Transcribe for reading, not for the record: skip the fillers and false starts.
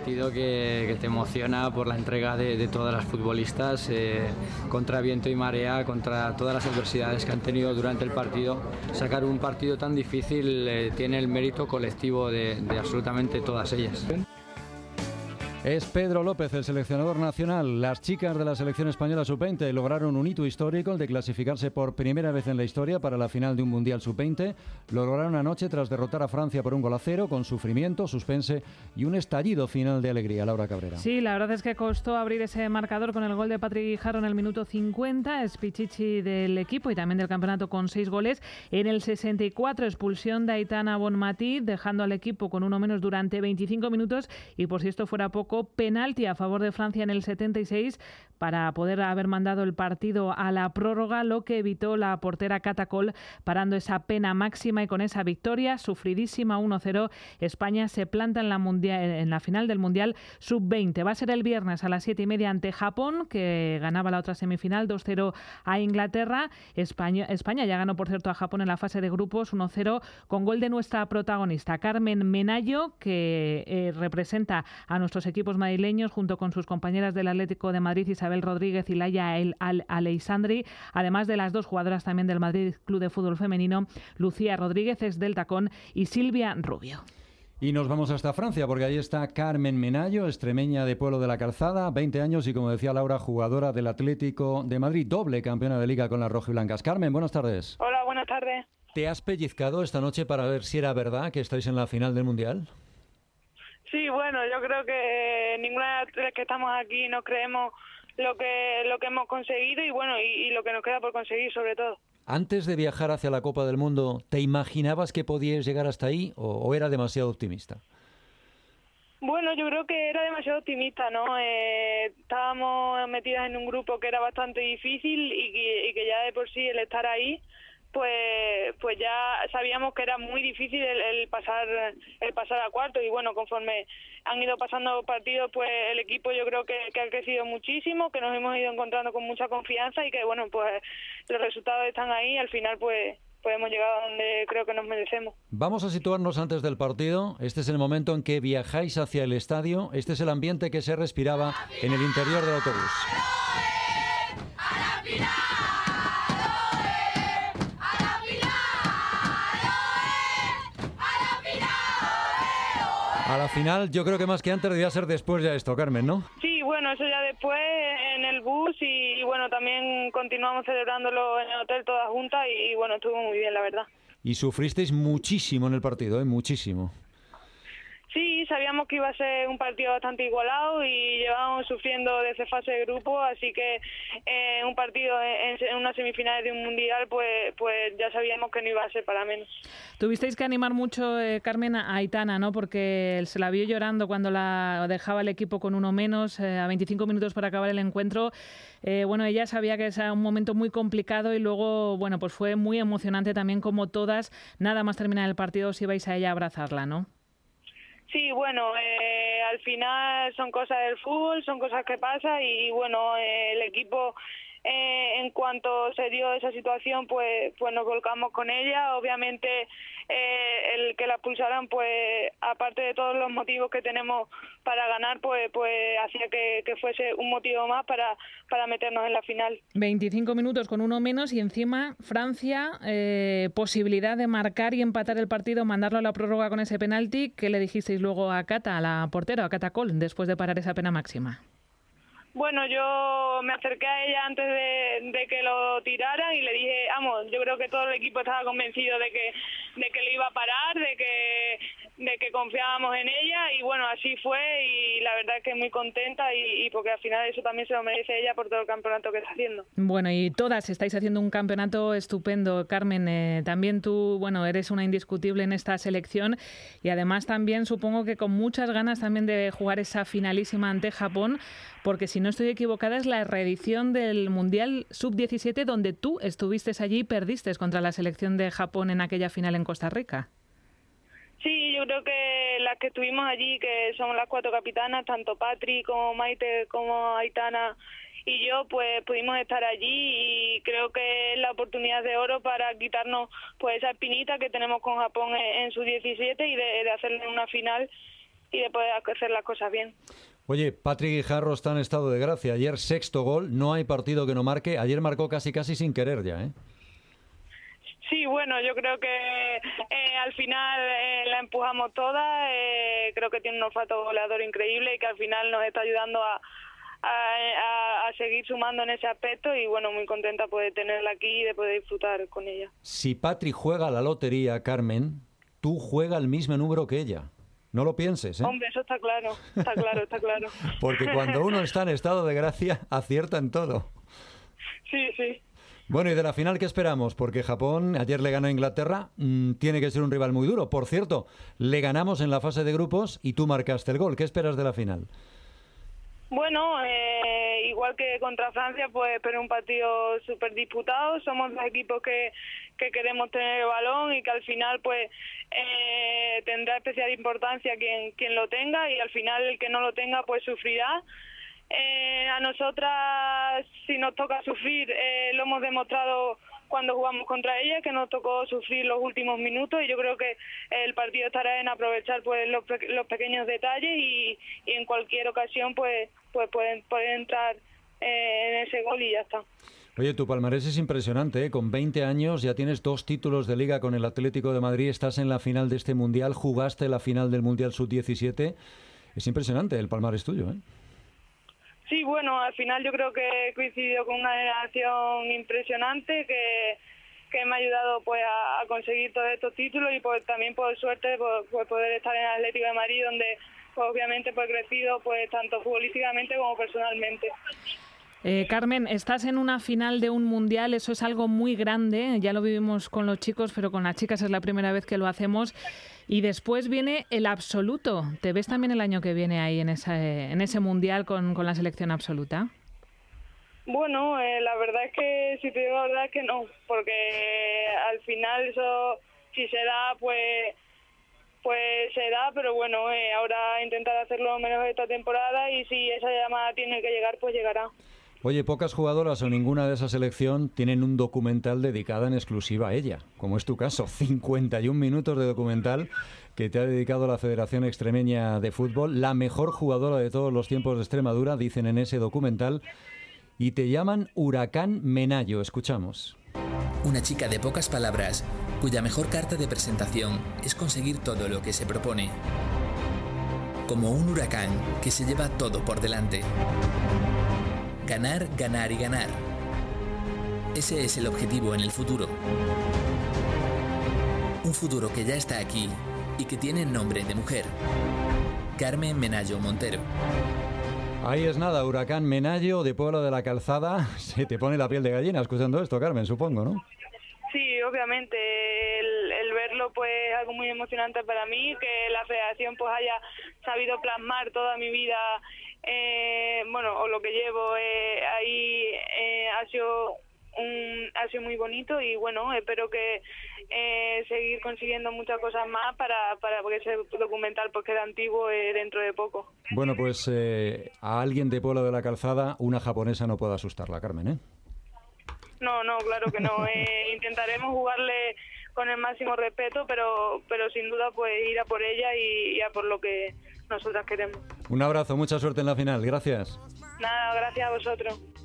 partido que te emociona por la entrega de todas las futbolistas contra viento y marea, contra todas las adversidades que han tenido durante el partido. Sacar un partido tan difícil tiene el mérito colectivo de absolutamente todas ellas. Es Pedro López, el seleccionador nacional. Las chicas de la selección española sub-20 lograron un hito histórico, el de clasificarse por primera vez en la historia para la final de un Mundial sub-20. Lo lograron anoche tras derrotar a Francia por 1-0, con sufrimiento, suspense y un estallido final de alegría. Laura Cabrera. Sí, la verdad es que costó abrir ese marcador con el gol de Patrick Guijarro en el minuto 50. Es Pichichi del equipo y también del campeonato con 6 goles. En el 64, expulsión de Aitana Bonmatí, dejando al equipo con uno menos durante 25 minutos. Y por si esto fuera poco, penalti a favor de Francia en el 76 para poder haber mandado el partido a la prórroga, lo que evitó la portera Catacol, parando esa pena máxima, y con esa victoria sufridísima 1-0, España se planta en la final del Mundial Sub-20. Va a ser el viernes a las 7:30 ante Japón, que ganaba la otra semifinal 2-0 a Inglaterra. España ya ganó, por cierto, a Japón en la fase de grupos 1-0 con gol de nuestra protagonista, Carmen Menayo, que representa a nuestros equipos madrileños junto con sus compañeras del Atlético de Madrid, Isabel Rodríguez y Laia Aleixandri, además de las dos jugadoras también del Madrid Club de Fútbol Femenino, Lucía Rodríguez, ex del Tacón, y Silvia Rubio. Y nos vamos hasta Francia, porque ahí está Carmen Menayo, extremeña de Pueblo de la Calzada, 20 años y, como decía Laura, jugadora del Atlético de Madrid, doble campeona de Liga con las rojiblancas. Carmen, buenas tardes. Hola, buenas tardes. ¿Te has pellizcado esta noche para ver si era verdad que estáis en la final del Mundial? Sí, bueno, yo creo que ninguna de las que estamos aquí nos creemos lo que hemos conseguido y bueno, y lo que nos queda por conseguir sobre todo. Antes de viajar hacia la Copa del Mundo, ¿te imaginabas que podías llegar hasta ahí o era demasiado optimista? Bueno, yo creo que era demasiado optimista, ¿no? Estábamos metidas en un grupo que era bastante difícil y que ya de por sí el estar ahí, pues ya sabíamos que era muy difícil el pasar a cuartos, y bueno, conforme han ido pasando partidos, pues el equipo yo creo que ha crecido muchísimo, que nos hemos ido encontrando con mucha confianza y que bueno, pues los resultados están ahí. Al final pues hemos llegado a donde creo que nos merecemos. Vamos a situarnos antes del partido. Este es el momento en que viajáis hacia el estadio. Este es el ambiente que se respiraba en el interior del autobús. A la final, yo creo que más que antes debía ser después ya esto, Carmen, ¿no? Sí, bueno, eso ya después en el bus y bueno, también continuamos celebrándolo en el hotel todas juntas y bueno, estuvo muy bien, la verdad. Y sufristeis muchísimo en el partido, muchísimo. Sí, sabíamos que iba a ser un partido bastante igualado y llevábamos sufriendo desde fase de grupo, así que un partido en unas semifinales de un mundial, pues ya sabíamos que no iba a ser para menos. Tuvisteis que animar mucho, Carmen, a Aitana, ¿no? Porque se la vio llorando cuando la dejaba el equipo con uno menos, a 25 minutos para acabar el encuentro. Bueno, ella sabía que era un momento muy complicado y luego, bueno, pues fue muy emocionante también, como todas, nada más terminar el partido, os ibais a ella a abrazarla, ¿no? Sí, bueno, al final son cosas del fútbol, son cosas que pasan y bueno, el equipo en cuanto se dio esa situación pues nos volcamos con ella. Obviamente el que la expulsaran, pues aparte de todos los motivos que tenemos para ganar, pues hacía que fuese un motivo más para meternos en la final. 25 minutos con uno menos y encima Francia, posibilidad de marcar y empatar el partido, mandarlo a la prórroga con ese penalti. ¿Qué le dijisteis luego a Cata, a la portera, a Cata Col, después de parar esa pena máxima? Bueno, yo me acerqué a ella antes de que lo tiraran y le dije, vamos, yo creo que todo el equipo estaba convencido de que lo iba a parar, de que confiábamos en ella y bueno, así fue y la verdad es que muy contenta y porque al final eso también se lo merece ella por todo el campeonato que está haciendo. Bueno, y todas estáis haciendo un campeonato estupendo, Carmen. También tú, bueno, eres una indiscutible en esta selección y además también supongo que con muchas ganas también de jugar esa finalísima ante Japón, porque si no estoy equivocada es la reedición del Mundial Sub-17 donde tú estuviste allí y perdiste contra la selección de Japón en aquella final en Costa Rica. Sí, yo creo que las que estuvimos allí, que somos las 4 capitanas, tanto Patri como Maite como Aitana y yo, pues pudimos estar allí y creo que es la oportunidad de oro para quitarnos pues esa espinita que tenemos con Japón en su 17 y de hacerle una final de poder hacer las cosas bien. Oye, Patrick Guijarro está en estado de gracia. Ayer 6º gol, no hay partido que no marque. Ayer marcó casi sin querer ya, ¿eh? Sí, bueno, yo creo que al final la empujamos todas. Creo que tiene un olfato goleador increíble y que al final nos está ayudando a seguir sumando en ese aspecto, y bueno, muy contenta pues, de tenerla aquí y de poder disfrutar con ella. Si Patrick juega a la lotería, Carmen, tú juegas el mismo número que ella. No lo pienses, ¿eh? Hombre, eso está claro, está claro, está claro. Porque cuando uno está en estado de gracia, acierta en todo. Sí, sí. Bueno, ¿y de la final qué esperamos? Porque Japón ayer le ganó a Inglaterra, tiene que ser un rival muy duro. Por cierto, le ganamos en la fase de grupos y tú marcaste el gol. ¿Qué esperas de la final? Bueno, igual que contra Francia, pues espero un partido súper disputado. Somos dos equipos que queremos tener el balón y que al final pues tendrá especial importancia quien lo tenga, y al final el que no lo tenga pues sufrirá. A nosotras, si nos toca sufrir, lo hemos demostrado cuando jugamos contra ella, que nos tocó sufrir los últimos minutos, y yo creo que el partido estará en aprovechar pues los pequeños detalles y en cualquier ocasión pues pueden entrar en ese gol y ya está. Oye, tu palmarés es impresionante, ¿eh? Con 20 años ya tienes 2 títulos de Liga con el Atlético de Madrid, estás en la final de este Mundial, jugaste la final del Mundial Sub-17. Es impresionante el palmarés tuyo, ¿eh? Sí, bueno, al final yo creo que he coincidido con una generación impresionante que me ha ayudado pues a conseguir todos estos títulos, y pues también por suerte por poder estar en el Atlético de Madrid, donde pues obviamente pues he crecido pues tanto futbolísticamente como personalmente. Carmen, estás en una final de un mundial, eso es algo muy grande, ya lo vivimos con los chicos, pero con las chicas es la primera vez que lo hacemos, y después viene el absoluto. ¿Te ves también el año que viene ahí en ese mundial con la selección absoluta? Bueno, la verdad es que, si te digo la verdad, es que no, porque al final eso, si se da, pues se da, pero bueno, ahora intentar hacerlo lo menos esta temporada, y si esa llamada tiene que llegar, pues llegará. Oye, pocas jugadoras o ninguna de esa selección tienen un documental dedicado en exclusiva a ella, como es tu caso. 51 minutos de documental que te ha dedicado la Federación Extremeña de Fútbol, la mejor jugadora de todos los tiempos de Extremadura, dicen en ese documental, y te llaman Huracán Menayo. Escuchamos. Una chica de pocas palabras, cuya mejor carta de presentación es conseguir todo lo que se propone. Como un huracán que se lleva todo por delante. Ganar, ganar y ganar. Ese es el objetivo en el futuro. Un futuro que ya está aquí y que tiene nombre de mujer. Carmen Menayo Montero. Ahí es nada, Huracán Menayo, de Pueblo de la Calzada. Se te pone la piel de gallina escuchando esto, Carmen, supongo, ¿no? Sí, obviamente, el verlo pues es algo muy emocionante para mí, que la federación pues haya sabido plasmar toda mi vida, o lo que llevo ahí, ha sido muy bonito, y bueno, espero que seguir consiguiendo muchas cosas más para porque ese documental pues queda antiguo dentro de poco. Bueno, pues a alguien de Pueblo de la Calzada, una japonesa no puede asustarla, Carmen, ¿eh? No, claro que no. Intentaremos jugarle con el máximo respeto, pero sin duda pues ir a por ella y a por lo que nosotras queremos. Un abrazo, mucha suerte en la final. Gracias. Nada, gracias a vosotros.